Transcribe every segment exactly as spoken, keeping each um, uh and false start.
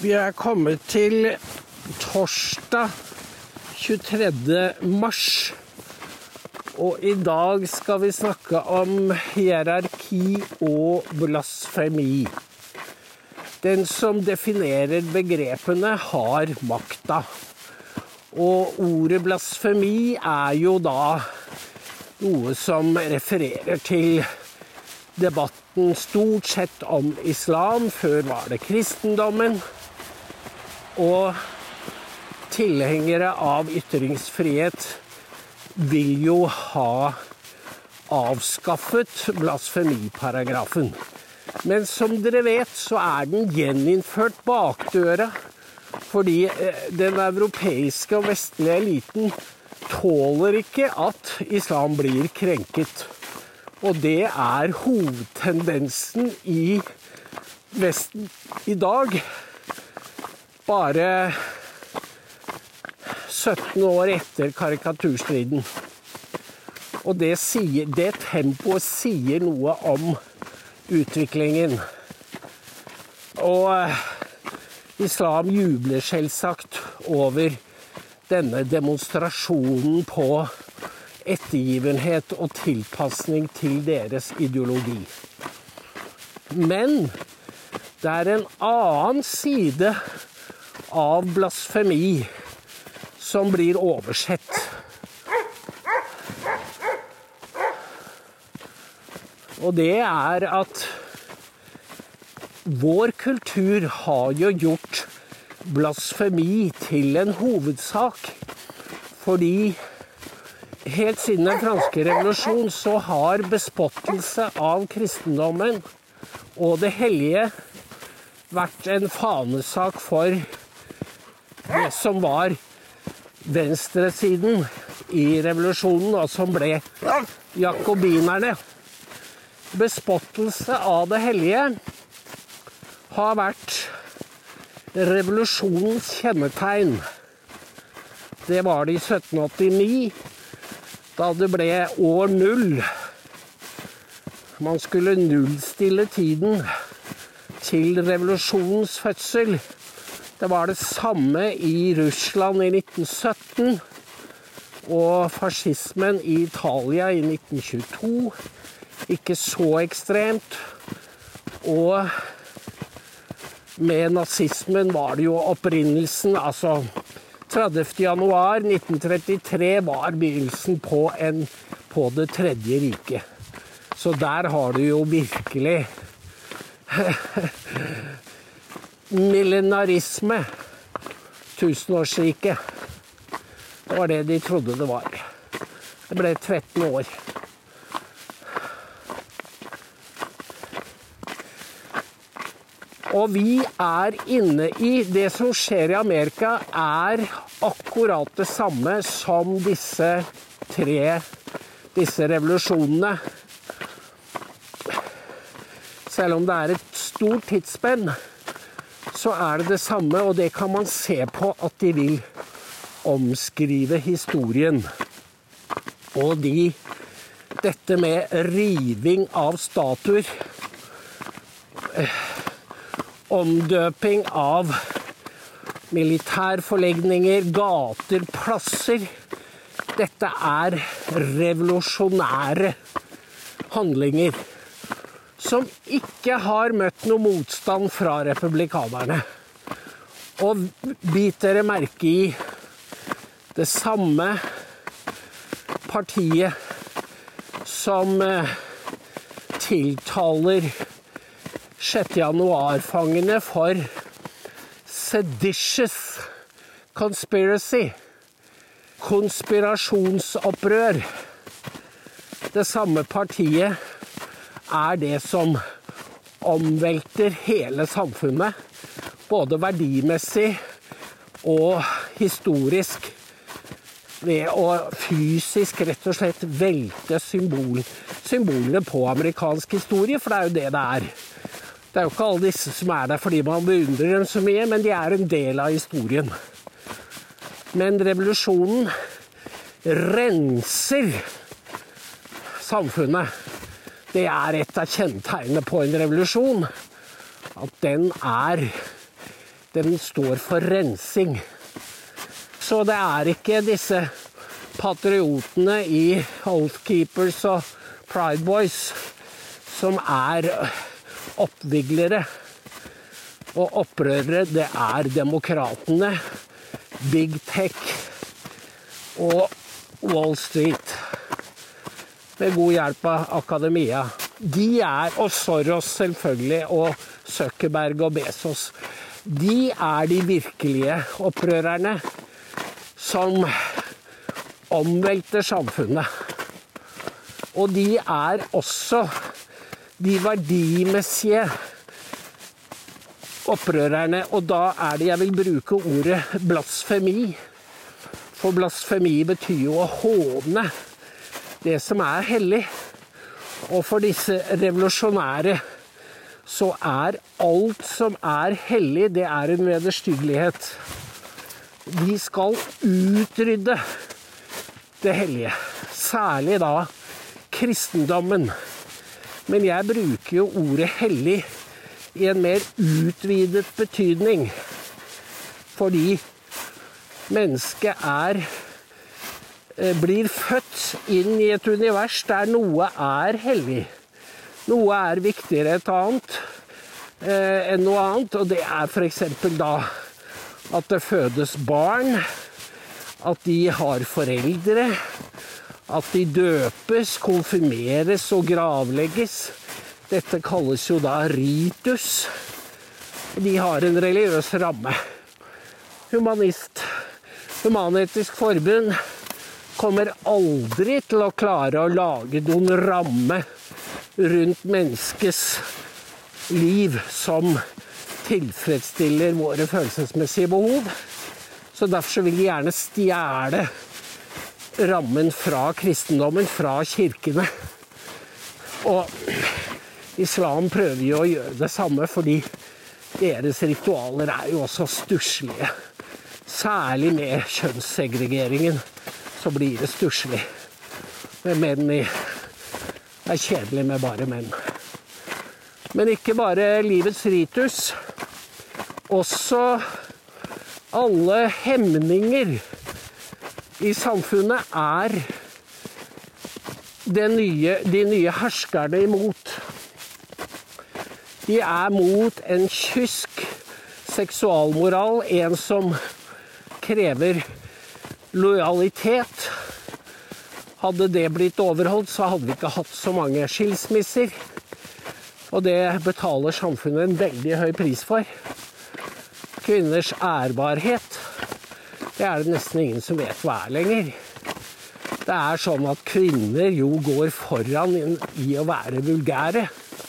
Vi er kommet til torsdag tjuetredje mars, og i dag skal vi snakke om hierarki og blasfemi. Den som definerer begrepene har makta, og ordet blasfemi er jo da noe som refererer til debatten stort sett om islam. Før var det kristendommen, og tilhengere av ytringsfrihet vil jo ha avskaffet blasfemiparagrafen. Men som dere vet, så er den gjeninnført bakdøra, fordi den europeiske og vestlige eliten tåler ikke at islam blir krenket. Og det er hovedtendensen i Vesten i dag. Bare sytten år etter karikaturstriden. Og det, sier, det tempoet sier noe om utviklingen. Og islam jubler selvsagt over denne demonstrasjonen på ettergivenhet og tilpasning til deres ideologi. Men det er en annen side av blasfemi som blir oversett. Og det er at vår kultur har jo gjort blasfemi til en hovedsak, fordi helt siden den franske revolusjon så har bespottelse av kristendommen og det hellige vært en fanesak for det som var venstresiden i revolusjonen, og som ble jakobinerne. Bespottelse av det hellige har vært revolusjonens kjennetegn. Det var det i sytten åttini, da det ble år null. Man skulle nullstille tiden til revolusjonens fødsel. Det var det samme i Russland i nitten sytten, og fascismen i Italia i nitten tjueto. Ikke så ekstremt. Og med nazismen var det jo opprinnelsen, altså tredivte januar nitten trettitre var begynnelsen på, en, på det tredje riket. Så der har du jo virkelig millenarisme, tusenårsriket. Det var det de trodde det var. Det ble tretten år. Og vi er inne i det som skjer i Amerika, er akkurat det samme som disse tre, disse revolusjonene. Selv om det er et stort tidsspenn, så er det det samme, og det kan man se på at de vil omskrive historien. Og de, dette med riving av statuer, omdøping av militærforlegninger, gater, plasser. Dette er revolusjonære handlinger som ikke har møtt noe motstand fra republikanerne. Og bit dere merke i det samme partiet som tiltaler sjette januar-fangene for seditious conspiracy, konspirasjonsopprør. Det samme partiet er det som omvelter hele samfunnet, både verdimessig og historisk, ved å fysisk rett og slett velte symbol, symbolene på amerikansk historie, for det er jo det det er. Det er jo ikke alle disse som er der fordi man beundrer dem så mye, men de er en del av historien. Men revolusjonen renser samfunnet. Det er et av kjennetegnene på en revolusjon, at den er Den står for rensing. Så det er ikke disse patriotene i Oath Keepers og Pride Boys som er oppviglere og opprørere. Det er demokratene, Big Tech og Wall Street, med god hjelp av akademia. De er, og Soros selvfølgelig, og Zuckerberg og Bezos, de er de virkelige opprørerne som omvelter samfunnet. Og de er også de verdimessige opprørerne, og da er det jeg vil bruke ordet blasfemi. For blasfemi betyr jo å håne det som er hellig. Og for disse revolusjonære så er alt som er hellig, det er en vederstyggelighet. De skal utrydde det hellige, særlig da kristendommen. Men jeg bruker jo ordet hellig i en mer utvidet betydning, fordi mennesket er blir født inn i et univers der noe er hellig. Noe er viktigere et annet eh, enn noe annet, og det er for eksempel da at det fødes barn, at de har foreldre, at de døpes, konfirmeres og gravlegges. Dette kalles jo da ritus. De har en religiøs ramme. Humanist, Human-Etisk Forbund kommer aldri til å klare å lage noen ramme rundt menneskets liv som tilfredsstiller våre følelsesmessige behov. Så derfor vil de gjerne stjele rammen fra kristendommen, fra kirkene. Og islam prøver jo å gjøre det samme, fordi deres ritualer er jo også stusslige. Særlig med kjønnssegregeringen så blir det stusslig. Med menn i Det er kjedelig med bare menn. Men ikke bare livets ritus. Også alle hemninger i samfunnet er det nye, de nye herskerne imot. De er mot en kysk seksualmoral, en som krever lojalitet. Hadde det blitt overholdt, så hadde vi ikke hatt så mange skilsmisser. Og det betaler samfunnet en veldig høy pris for. Kvinners ærbarhet, det er det nesten ingen som vet hva er lenger. Det er sånn at kvinner jo går foran i å være vulgære.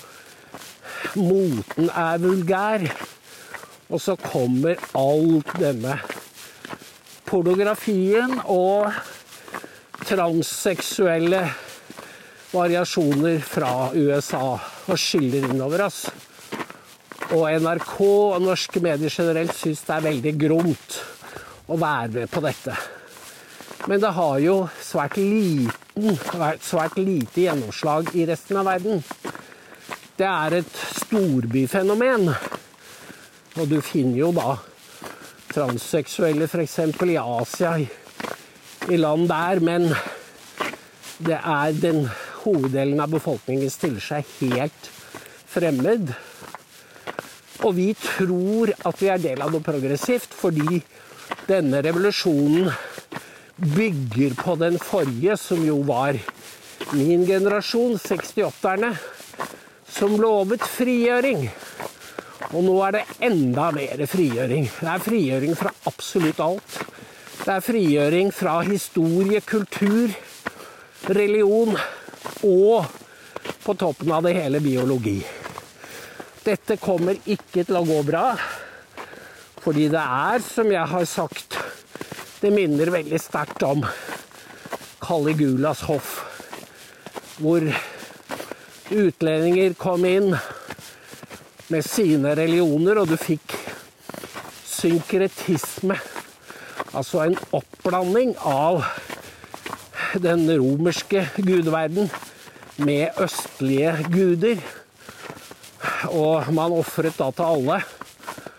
Moten er vulgær. Og så kommer alt denne pornografien og transseksuelle variasjoner fra U S A og skyller innover oss. Og N R K og norske medier generelt synes det er veldig gromt å være med på dette. Men det har jo svært, liten, svært lite gjennomslag i resten av verden. Det er et storbyfenomen. Og du finner jo da transseksuelle for eksempel i Asia, i, i land der, men det er den hoveddelen av befolkningen stiller seg helt fremmed. Og vi tror at vi er del av noe progressivt, fordi denne revolusjonen bygger på den forrige, som jo var min generasjon, sekstiåtterne, som lovet frigjøring. Og nå er det enda mer frigjøring. Det er frigjøring fra absolutt alt. Det er frigjøring fra historie, kultur, religion og på toppen av det hele biologi. Dette kommer ikke til å gå bra, fordi det er, som jeg har sagt, det minner veldig sterkt om Caligulas hoff, hvor utlendinger kom inn med sine religioner, og du fikk synkretisme, altså en oppblanding av den romerske gudverden med østlige guder. Og man offret da til alle.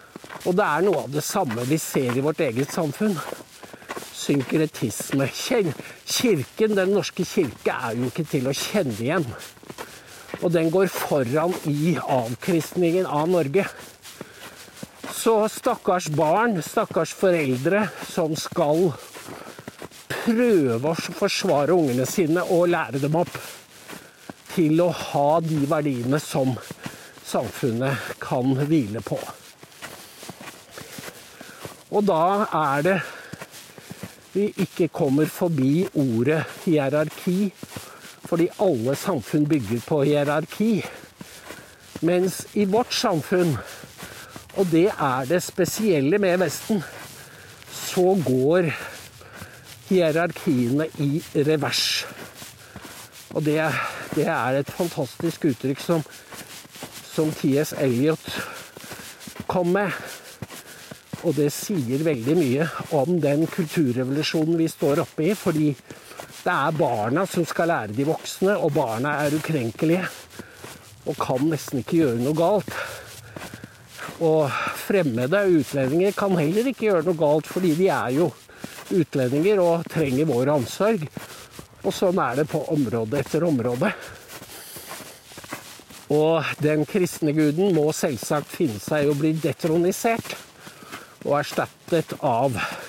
Og det er noe av det samme vi ser i vårt eget samfunn. Synkretisme. Kirken, den norske kirke, er jo ikke til å kjenne igjen. Og den går foran i avkristningen av Norge. Så stakkars barn, stakkars foreldre som skal prøve å forsvare ungene sine og lære dem opp til å ha de verdiene som samfunnet kan hvile på. Og da er det vi ikke kommer forbi ordet hierarki, fordi alle samfunn bygger på hierarki. Mens i vårt samfunn, og det er det spesielle med Vesten, så går hierarkiene i revers. Og det, det er et fantastisk uttrykk som, som T S Eliot kom med. Og det sier veldig mye om den kulturrevolusjonen vi står oppe i, fordi det er barna som skal lære de voksne, og barna er ukrenkelige og kan nesten ikke gjøre noe galt. Og fremmede utlendinger kan heller ikke gjøre noe galt, fordi de er jo utlendinger og trenger vår omsorg. Og sånn er det på område etter område. Og den kristne guden må selvsagt finne seg å bli detronisert og erstattet av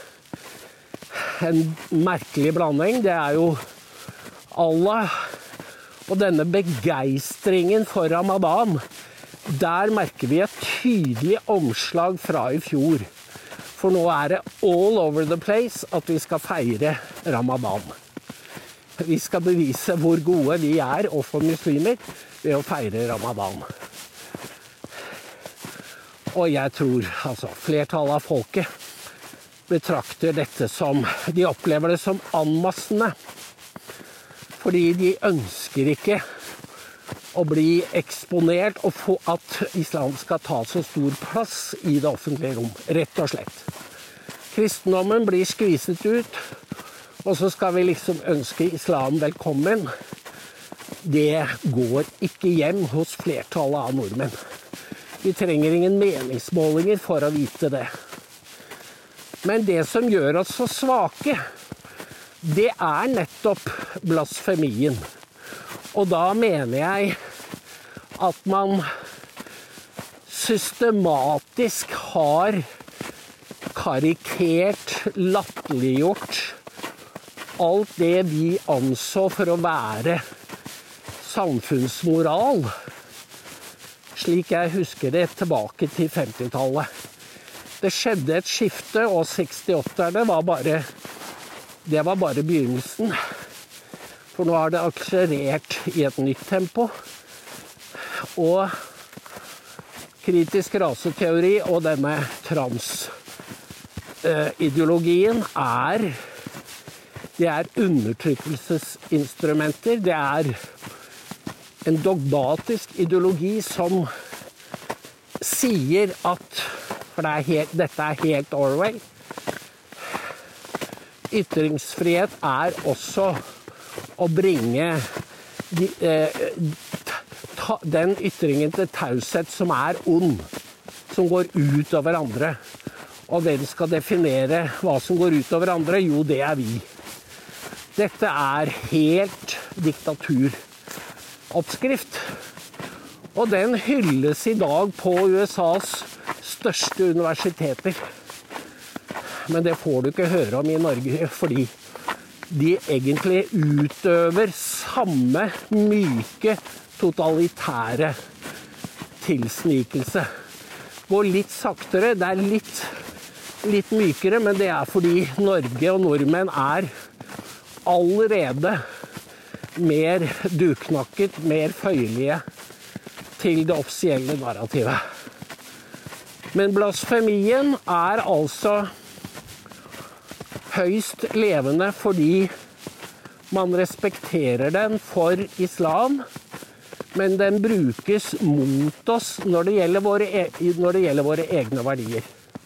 en merkelig blanding. Det er jo Allah og denne begeistringen for Ramadan. Der merker vi et tydelig omslag fra i fjor. For nå er det all over the place at vi skal feire Ramadan. Vi skal bevise hvor gode vi er overfor muslimer ved å feire Ramadan. Og jeg tror, altså, flertallet av folket betrakter dette som, de opplever det som anmassende. Fordi de ønsker ikke å bli eksponert og få at islam skal ta så stor plass i det offentlige rom, rett og slett. Kristendommen blir skviset ut, og så skal vi liksom ønske islam velkommen. Det går ikke hjem hos flertallet av nordmenn. Vi trenger ingen meningsmålinger for å vite det. Men det som gjør oss så svake, det er nettopp blasfemien. Og da mener jeg at man systematisk har karikert, latterliggjort alt det vi anså for å være samfunnsmoral, slik jeg husker det tilbake til femtitallet. Det skjedde et skifte, og sekstiåtterne var bare, det var bare begynnelsen. For nå har det akselerert i et nytt tempo. Og kritisk raseteori og denne transideologien er, det er undertrykkelsesinstrumenter. Det er en dogmatisk ideologi som sier at, for det er helt, dette er helt Orwell, ytringsfrihet er også å bringe de, eh, ta, den ytringen til taushet som er ond, som går ut over andre. Og hvem skal definere hva som går ut over andre? Jo, det er vi. Dette er helt diktaturoppskrift. Og den hylles i dag på U S A's største universiteter. Men det får du ikke høre om i Norge, fordi de egentlig utøver samme myke, totalitære tilsnikelse. Går litt saktere, det er litt, litt mykere, men det er fordi Norge og nordmenn er allerede mer duknakket, mer føyelige til det offisielle narrativet. Men blasfemien er altså høyst levende fordi man respekterer den for islam, men den brukes mot oss når det gjelder våre, når det gjelder våre egne verdier.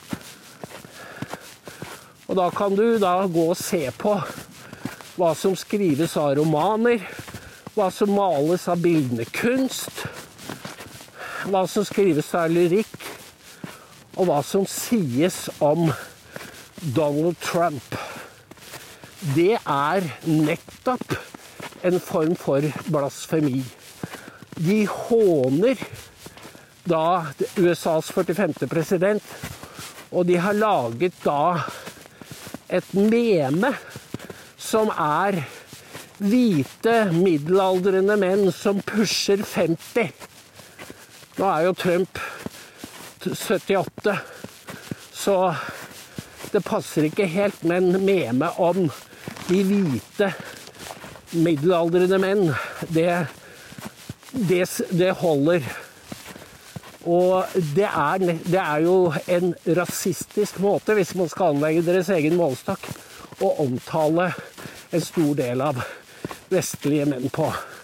Og da kan du da gå og se på hva som skrives av romaner, hva som males av bildende kunst, hva som skrives av lyrikk, og hva som sies om Donald Trump, det er nettopp en form for blasfemi. De håner da U S A's førtifemte president, og de har laget da et meme som er hvite, middelaldrende menn som pusher femti. Nå er jo Trump syttiåtte, så det passer ikke helt, men meme om de hvite, middelaldrende menn, det, det, det holder. Og det er, det er jo en rasistisk måte, hvis man skal anlegge deres egen målestokk, å omtale en stor del av vestlige menn på.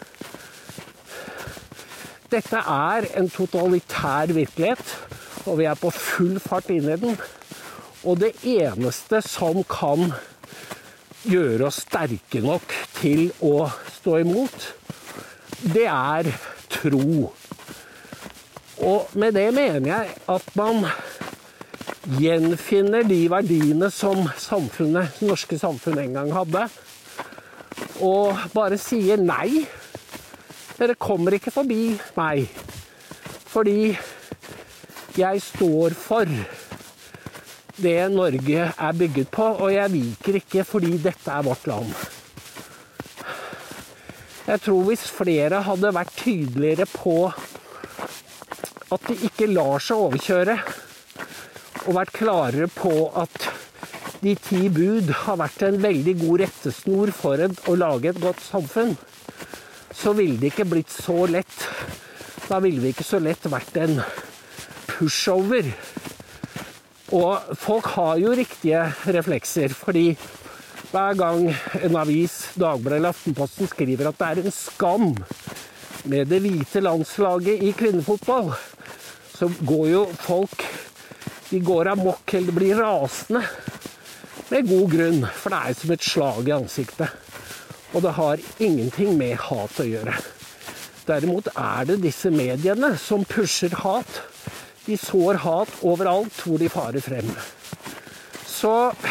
Dette er en totalitær virkelighet, og vi er på full fart inn i den. Og det eneste som kan gjøre oss sterke nok til å stå imot, det er tro. Og med det mener jeg at man gjenfinner de verdiene som samfunnet, det norske samfunnet en gang hadde, og bare sier nei. Dere kommer ikke forbi meg, fordi jeg står for det Norge er bygget på, og jeg viker ikke fordi dette er vårt land. Jeg tror hvis flere hadde vært tydeligere på at de ikke lar seg overkjøre, og vært klarere på at de ti bud har vært en veldig god rettesnor for å lage et godt samfunn, så ville det ikke blitt så lett. Da ville vi ikke så lett vært en pushover. Og folk har jo riktige reflekser, fordi hver gang en avis, Dagbladet eller Aftenposten, skriver at det er en skam med det hvite landslaget i kvinnefotball, så går jo folk, de går amok eller blir rasende, med god grunn, for det er som et slag i ansiktet. Og det har ingenting med hat å gjøre. Derimot er det disse mediene som pusher hat. De sår hat overalt hvor de farer frem. Så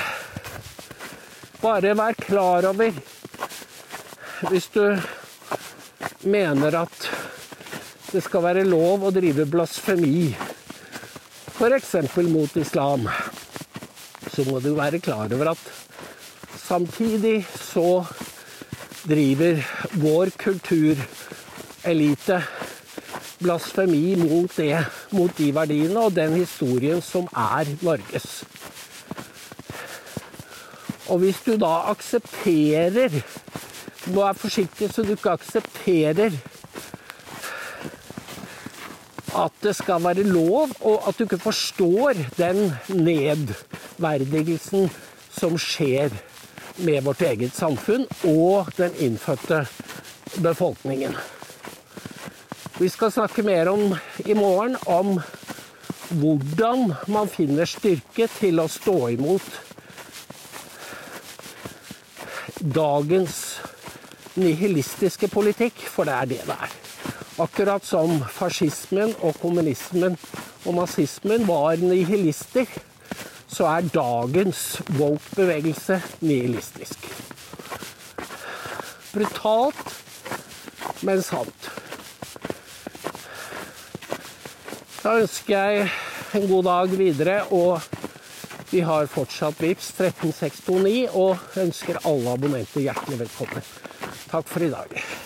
bare vær klar over, hvis du mener at det skal være lov å drive blasfemi, for eksempel mot islam, så må du være klar over at samtidig så driver vår kulturelite blasfemi mot det, mot de verdiene og den historien som er Norges. Og hvis du da aksepterer, du må være forsiktig så du ikke aksepterer at det skal være lov, og at du ikke forstår den nedverdigelsen som skjer med vårt eget samfunn og den innfødte befolkningen. Vi skal snakke mer om i morgen om hvordan man finner styrke til å stå imot dagens nihilistiske politikk, for det er det det er. Akkurat som fascismen og kommunismen og nazismen var nihilister, så er dagens woke-bevegelse nihilistisk. Brutalt, men sant. Da ønsker jeg en god dag videre, og vi har fortsatt Vipps tretten seks to ni, og ønsker alle abonnenter hjertelig velkommen. Takk for i dag.